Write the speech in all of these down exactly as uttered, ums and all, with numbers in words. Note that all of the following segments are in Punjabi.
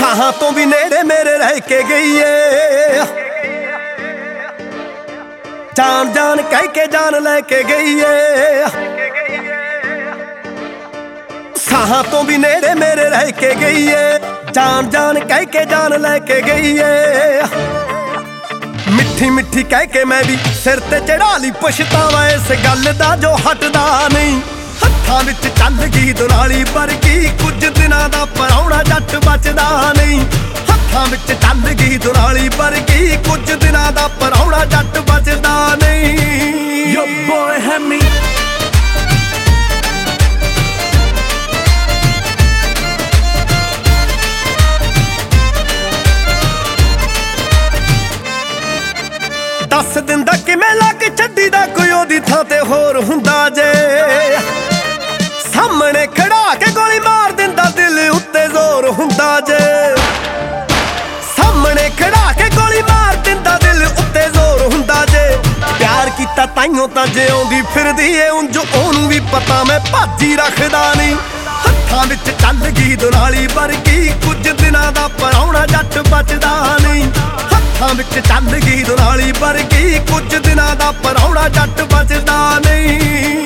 ਸਾਹਾਂ ਤੋਂ ਵੀ ਨੇੜੇ ਮੇਰੇ ਰਹਿ ਕੇ ਗਈ ਏ, ਜਾਨ ਜਾਨ ਕਹਿ ਕੇ ਜਾਨ ਲੈ ਕੇ ਗਈ ਏ। ਸਾਹਾਂ ਤੋਂ ਵੀ ਨੇੜੇ ਮੇਰੇ ਰਹਿ ਕੇ ਗਈ ਏ, ਜਾਨ ਜਾਨ ਕਹਿ ਕੇ ਜਾਨ ਲੈ ਕੇ ਗਈ ਏ। ਮਿੱਠੀ ਮਿੱਠੀ ਕਹਿ ਕੇ ਮੈਂ ਵੀ ਸਿਰ ਤੇ ਚੜਾ ਲਈ ਪਛਤਾਵਾ ਇਸ ਗੱਲ ਦਾ ਜੋ ਹਟਦਾ ਨਹੀਂ। ਹੱਥਾਂ ਵਿੱਚ ਚੱਲ ਗਈ ਦੁਨਾਲੀ ਵਰਗੀ, ਕੁਝ ਦਿਨਾਂ ਦਾ ਪਰਾਉਣਾ ਜੱਟ ਬਚਦਾ ਨਹੀਂ। ਹੱਥਾਂ ਵਿੱਚ ਚੱਲ ਗਈ ਦੁਨਾਲੀ ਵਰਗੀ, ਕੁਝ ਦਿਨਾਂ ਦਾ ਪਰਾਉਣਾ ਜੱਟ ਬਚਦਾ ਨਹੀਂ। Your boy had me ਦੱਸ ਦਿੰਦਾ ਕਿਵੇਂ ਲੱਗ ਛੱਡੀ ਦਾ ਕੋਈ ਉਹਦੀ ਥਾਂ ਤੇ ਹੋਰ ਹੁੰਦਾ ਜੇ। ਸਾਹਮਣੇ ਖੜਾ ਕੇ ਗੋਲੀ ਮਾਰ ਦਿੰਦਾ ਦਿਲ ਉੱਤੇ ਜ਼ੋਰ ਹੁੰਦਾ ਜੇ। ਸਾਹਮਣੇ ਖੜਾ ਕੇ ਗੋਲੀ ਮਾਰ ਦਿੰਦਾ ਦਿਲ ਉੱਤੇ ਜ਼ੋਰ ਹੁੰਦਾ ਜੇ। ਪਿਆਰ ਕੀਤਾ ਤਾਈਓ ਤਾਂ ਜਿਉਂਦੀ ਫਿਰਦੀ ਏ, ਉਂਝ ਉਹਨੂੰ ਵੀ ਪਤਾ ਮੈਂ ਭਾਜੀ ਰੱਖਦਾ ਨਹੀਂ। ਹੱਥਾਂ ਵਿੱਚ ਚੱਲ ਗਈ ਦੁਨਾਲੀ ਵਰਗੀ, ਕੁਝ ਦਿਨਾਂ ਦਾ ਪਰਾਉਣਾ ਜੱਟ ਬਚਦਾ ਨਹੀਂ। ਹੱਥਾਂ ਵਿੱਚ ਚੱਲ ਗਈ ਦੁਨਾਲੀ ਵਰਗੀ, ਕੁਝ ਦਿਨਾਂ ਦਾ ਪਰਾਉਣਾ ਜੱਟ ਬਚਦਾ ਨਹੀਂ।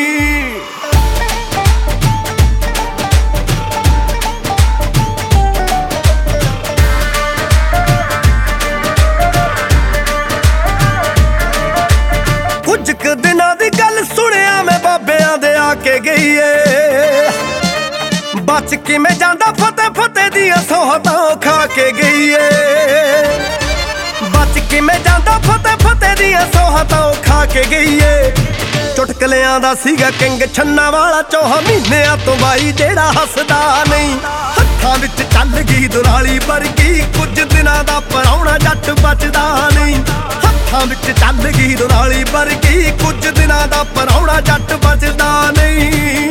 ਕੁਝ ਕੁ ਦਿਨਾਂ ਦੀ ਗੱਲ ਸੁਣਿਆ ਮੈਂ ਬਾਬਿਆਂ ਦੇ ਆ ਕੇ ਗਈ ਏ, ਬਚ ਕਿਵੇਂ ਜਾਂਦਾ ਫਤਿਹ ਫਤਿਹ ਦੀਆਂ ਸੌਹਤਾਂ ਖਾ ਕੇ ਗਈ ਏ। ਬਚ ਕਿਵੇਂ ਜਾਂਦਾ ਫਤਿਹ ਫਤਿਹ ਦੀਆਂ ਸੌਹਤਾਂ ਖਾ ਕੇ ਗਈ ਏ। ਚੁਟਕਲਿਆਂ ਦਾ ਸੀਗਾ ਕਿੰਗ ਛੰਨਾ ਵਾਲਾ, ਚੌਹਾਂ ਮਹੀਨਿਆਂ ਤੋਂ ਬਾਈ ਜਿਹੜਾ ਹੱਸਦਾ ਨਹੀਂ। ਹੱਥਾਂ ਵਿੱਚ ਚੱਲ ਗਈ ਦੁਨਾਲੀ ਵਰਗੀ, ਕੁਝ ਦਿਨਾਂ ਦਾ ਪਰਾਉਣਾ ਜੱਟ ਬਚਦਾ ਨਹੀਂ। ਹੱਥਾਂ ਵਿੱਚ ਚੱਲ ਗਈ ਦੁਨਾਲੀ ਵਰਗੀ, ਕੁਝ ਦਿਨਾਂ ਦਾ ਪਰਾਉਣਾ ਜੱਟ ਬਚਦਾ ਨਹੀਂ।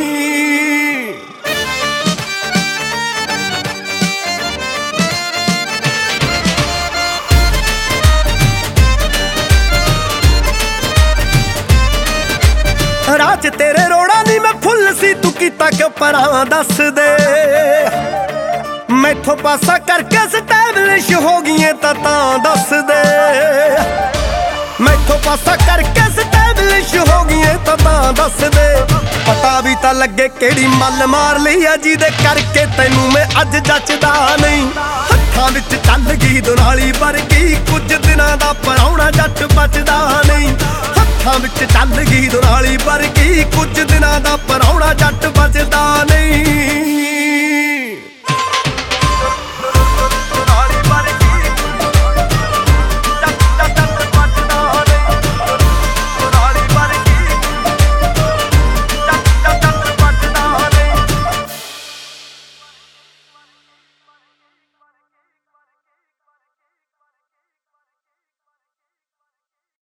ਰਾਜ ਤੇਰੇ ਰੋੜਾ ਨੀ ਮੈਂ ਫੁੱਲ ਸੀ, ਤੂੰ ਕੀਤਾ ਕਿਉਂ ਪਰਾਂ ਦੱਸ ਦੇ। ਮੈਥੋਂ ਪਾਸਾ ਕਰਕੇ ਸਟੈਬਲਿਸ਼ ਹੋ ਗਈਏ ਤਾਂ ਤਾਂ ਦੱਸ ਦੇ। ਮੈਥੋਂ ਪਾਸਾ ਕਰਕੇ ਸਟੈਬਲਿਸ਼ ਹੋ ਗਈਏ ਤਾਂ ਤਾਂ ਦੱਸ ਦੇ। ਪਤਾ ਵੀ ਤਾਂ ਲੱਗੇ ਕਿਹੜੀ ਮੱਲ ਮਾਰ ਲਈ ਆ, ਜਿਹਦੇ ਕਰਕੇ ਤੈਨੂੰ ਮੈਂ ਅੱਜ ਜੱਚਦਾ ਨਹੀਂ। ਹੱਥਾਂ ਵਿੱਚ ਚੱਲ ਗਈ ਦੁਨਾਲੀ ਵਰਗੀ, ਕੁਝ ਦਿਨਾਂ ਦਾ ਪਰਾਉਣਾ ਜੱਟ ਬਚਦਾ ਨਹੀਂ। ਹੱਥਾਂ ਵਿੱਚ ਚੱਲ ਗਈ ਦੁਨਾਲੀ ਵਰਗੀ, ਕੁਝ ਦਿਨਾਂ ਦਾ ਪਰਾਉਣਾ ਜੱਟ ਬਚਦਾ